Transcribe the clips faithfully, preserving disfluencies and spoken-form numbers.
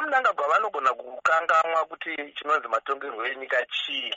vamunangagwa vanogona kukangamwa kuti chinonzi matongerwo enyika chii.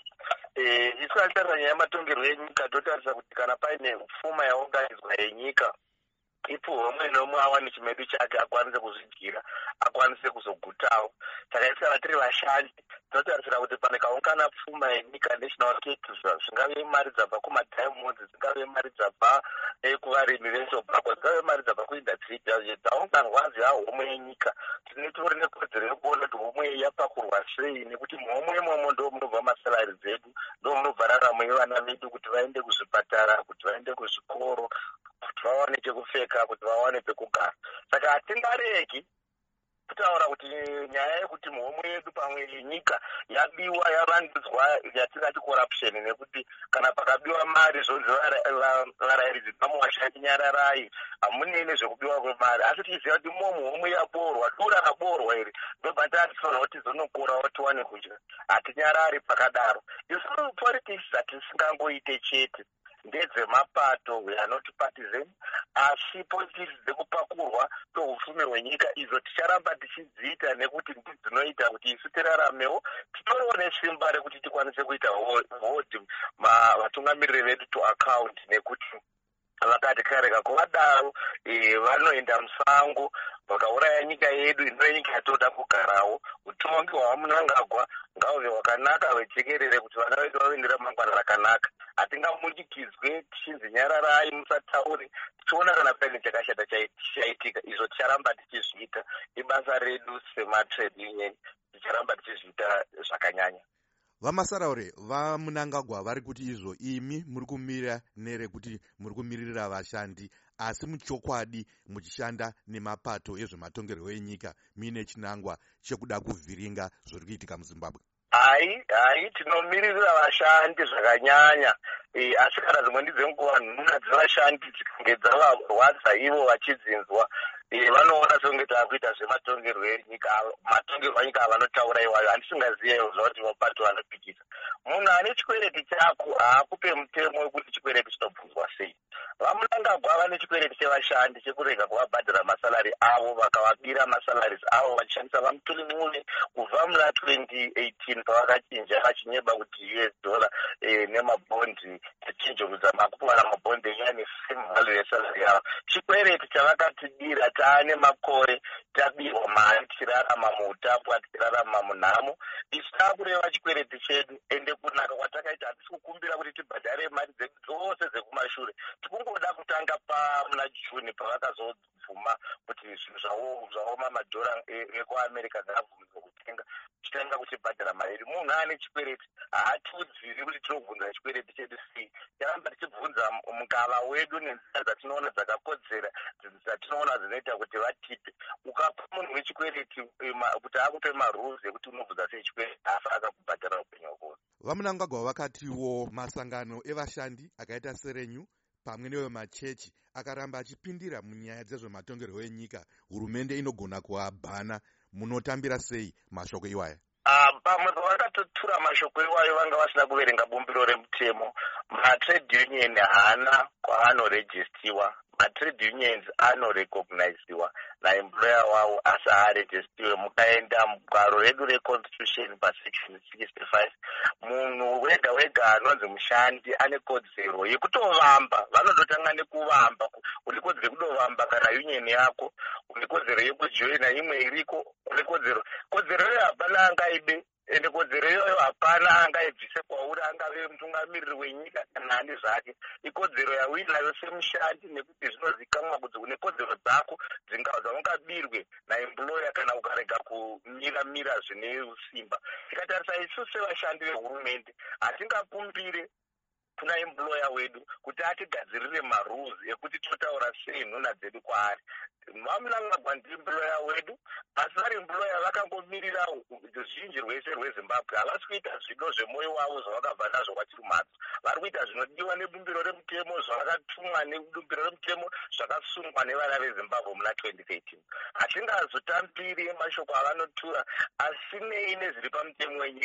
Isati tarisa nyaya yematongerwo enyika totarisa kuti kana paine pfuma yaunganidzwa yenyika ipo umwe nomwe awane chimedu chake akwanise kuzvidyira akwanise kuzogutawo. Saka isi kana tiri vashandi tinotarisira kuti panekaungana pfuma yenyika national cases zvingave mari dzabva kumadiamonds dzingave mari dzabva kuvarimi vetobhako dzingave mari dzabva kuindustry dzaunganwa dzehomwe yenyika tinotori nekodzero yekuona kuti homwe iyi yapakurwa sei nekuti muhomwe imomo ndo munobva masalari dzedu ndo munobva raramo yevana vedu kuti vaende kuzvipatara kuti vaende kuzvikoro kuti vawane chekupfeka kuti vawane pekugara. Saka hatingaregi kutaura kuti nyaya yekuti muhomwe yedu pamwe nyika yabiwa yavandudzwa yatingati corruption nekuti kana pakabiwa mari zvonzi varairidzi pamuvashandi nyararai hamunei nezvekubiwa kwemari asi tichiziva kuti mo muhomwe yaborwa dura raborwa iri ndobva tatifanira kuti tizonokorawo tiwane kudya hatinyarari pakadaro. Isu politics hatisingangoite chete ndedzemapato anoti partisan asi politics dzekupakurwa kwehupfumi hwenyika idzo ticharamba tichidziita nekuti ndinoita kuti isu tiraramewo titoriwo nesimba rekuti tikwanise kuita hold vatungamiriri vedu to account nekuti vakati kareka kuvadaro vanoenda musango vakauraya nyika yedu ino nyika yatoda kugarawo. Utongi hwamunangagwa ngauve hwakanaka hwejekerere kuti vana vedu vave neramangwana rakanaka. Hatingamunyikidzwe tichinzi nyararai musataure tichiona kana paine chakashata chaitika izvo ticharamba tichizviita ibasa redu sematrade union ticharamba tichizviita zvakanyanya. Vamasaraure vamunangagwa vari kuti izvo imi muri kumira nerekuti muri kumirira vashandi asi muchokwadi muchishanda nemapato ezvematongerwo enyika muine chinangwa chekuda kuvhiringa zviri kuitika muZimbabwe. Hai hai tinomirira vashandi zvakanyanya asi kana dzimwe ndidzenguva nhunha dzevashandi dzikange dzavarwadza ivo vachidzinzwa vanoona senge taakuita zvematongerwo enyika matongerwo enyika avanotaura iwayo handisingaziyewo zvauti mapato vanopikisa. Munhu ane chikwereti chako haakupe mutemo wekuti chikwereti chinobvunzwa sei. Vamunangagwa vane chikwereti chevashandi chekurega kuvabhadhara masalari avo vakavabira masalaris avo vachishandisa vamutulimune kubva muna twenty eighteen pavakachinja vachinyeba kuti U S dollar nemabhondi tichinjomudza makupuvana mabhondi enyaya nesame value yesalari yavo. Chikwereti chavakatidira taane makore tabirwa mari tichirarama muutapwa tichirarama munhamo. Isu taakureva chikwereti chedu ende kunaka kwatakaita hatisi kukumbira kuti tibhadhare mari dzedu dzose dzekumashure tikungoda kutanga pamuna June pavakazobvuma kuti zvinhu zvaoma madhora ekuamerica ngaabvumidzwa kutenga tichitanga kuchibhadhara mari. Munhu ane chikwereti haatiudziri kuti tinobvunza chikwereti chedu sei ticharamba tichibvunza mukava wedu nenzira dzatinoona dzakakodzera dzatinoona dzinoita kuti vatipe. Ukapa munhu wechikwereti kuti akupe marules ekuti unobvunza sei chikwereti asi akakubhadhara upenyu hwako. Vamunangagwa vakatiwo masangano evashandi akaita serenyu pamwe nevemachechi akaramba achipindira munyaya dzezvematongerwo enyika hurumende inogona kuabhana. Munotambira sei mashoko iwaya? Pamwe pavakatotura mashoko iwayo vanga vasina kuverenga bumbiro remutemo. Matrade union haana kwaanorejistiwa. Matrade unions anorecogniziwa naemployer wavo asi haarejistiwe. Mukaenda mugwaro redu reconstitution pasection sixty-five munhu wega wega anonzi mushandi ane kodzero yekutovamba. Vanondotanga nekuvamba. Une kodzero yekudovamba kana union yako, une kodzero yekujoina imwe iriko, une kodzero kodzero iyoyo hapana angaibe ende kodzero iyoyo hapana angaibvise kwauri angave mutungamiriri wenyika kana ani zvake. Ikodzero yauinayo semushandi nekuti zvinozikanwa kuti une kodzero dzako dzaungabirwe naemployer kana ukarega kumira-mira zvine simba. Tikatarisa isu sevashandi vehurumende hatingakumbire kuna employer wedu kuti atigadzirire marules ekuti totaura sei nhuna dzedu kwaari. Vamunangagwa ndiemployer wedu asi vari employer vakangomirira ruzhinji rwese rweZimbabwe. Havasi kuita zvido zvemwoyo wavo zvavakabva nazvo kwachiri mhatso. Vari kuita zvinodiwa nebumbiro remutemo zvavakatumwa nebumbiro remutemo zvakasungwa nevana veZimbabwe muna twenty thirteen. Hatingazotambiri mashoko avanotura asi nei nezviri pamutemo wenyika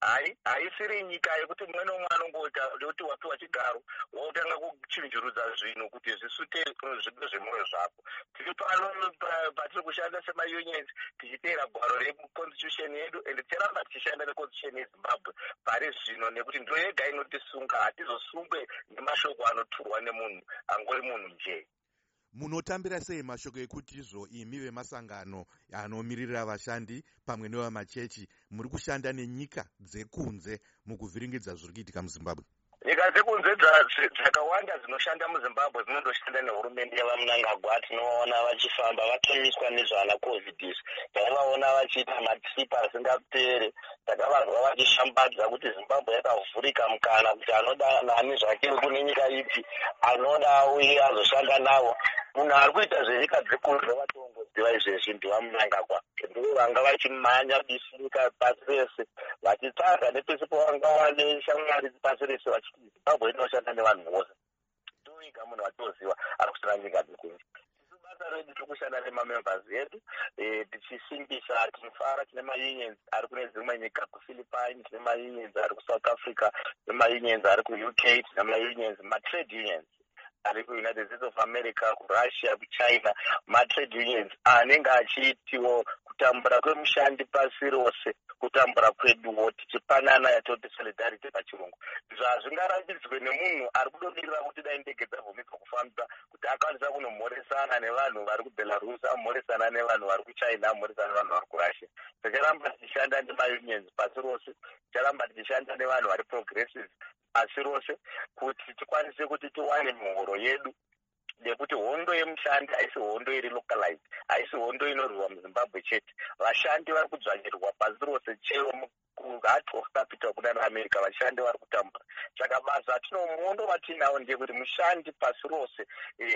hai haisiri nyika yekuti mumwe nomwe anongoita kuti wapiwa chigaro wotanga kuchinjurudza zvinhu kuti zvisute zvido zvemwoyo zvako. Tiri pano patiri kushanda semaunions tichiteera gwaro reconstitution yedu ende ticharamba tichishanda neconstitution yezimbabwe pari zvino nekuti ndo yega inotisunga. Hatizosungwe nemashoko anoturwa nemunhu angori munhu njee. Munotambira sei mashoko ekuti izvo imi vemasangano anomirira vashandi pamwe nevamachechi muri kushanda nenyika dzekunze mukuvhiringidza zviri kuitika muZimbabwe? Nyika dzekunze dzakawanda dzinoshanda muZimbabwe dzinondoshanda nehurumende yevaMnangagwa. Tinoona vachifamba vatomiswa nezvana covid. Takavaona vachiita matsipa asingaperi. Takavanzwa vachishambadza kuti Zimbabwe yakavhurika mukana kuti anoda nani zvake kune nyika ipi anoda uye azoshanda navo. Munhu ari kuita zvenyika dzekunze vatongoziva izvezvi ndivaMnangagwa. Ndivo vanga vachimhanya bisirika pasi rese vachitsvaga nepese pavanga wane shamwari pasi rese vachiti Zimbabwe inoshanda nevanhu vose. Ndoiga munhu watoziva ari kushanda nyika dzekunze. Basa redu tokushanda nemamembers edu tichisimbisa, tinofara. Tine maunions ari kune dzimwe nyika kuPhilippines, tine maunions ari kuSouth Africa, tine maunions ari kuU K, tine maunions matrade unions ari kuUnited States of America, kuRussia, kuChina. Matrade unions anenge achiitiwo kutambura kwemushandi pasi rose, kutambura kweduwo tichipanana yatoti solidarity pachirungu. Izvo hazvingarambidzwe nemunhu ari kudodirira kuti dai ndege dzavhumika kufamba kuti akwanisa kunomhoresana nevanhu vari kuBelarus, amhoresana nevanhu vari kuChina, amhoresana nevanhu vari kuRussia. Ticharamba tichishanda nemaunions pasi rose, ticharamba tichishanda nevanhu vari progressive pasi rose kuti tikwanise kuti tiwane mihoro yedu nekuti hondo yemushandi haisi hondo iri localized, haisi hondo inorwiwa muZimbabwe chete. Vashandi vari kudzvanyirwa pasi rose, chero kuheart of capital kuna America vashandi vari kutambura. Saka basa tinomuondo vatinawo ndeyekuti mushandi pasi rose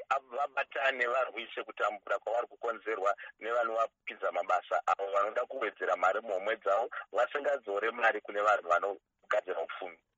vabatane varwise kutambura kwavari kukonzerwa nevanovapidza mabasa avo vanoda kuwedzera mari muhomwe dzavo vasingadzore mari kune vanhu vanogadzira upfumi.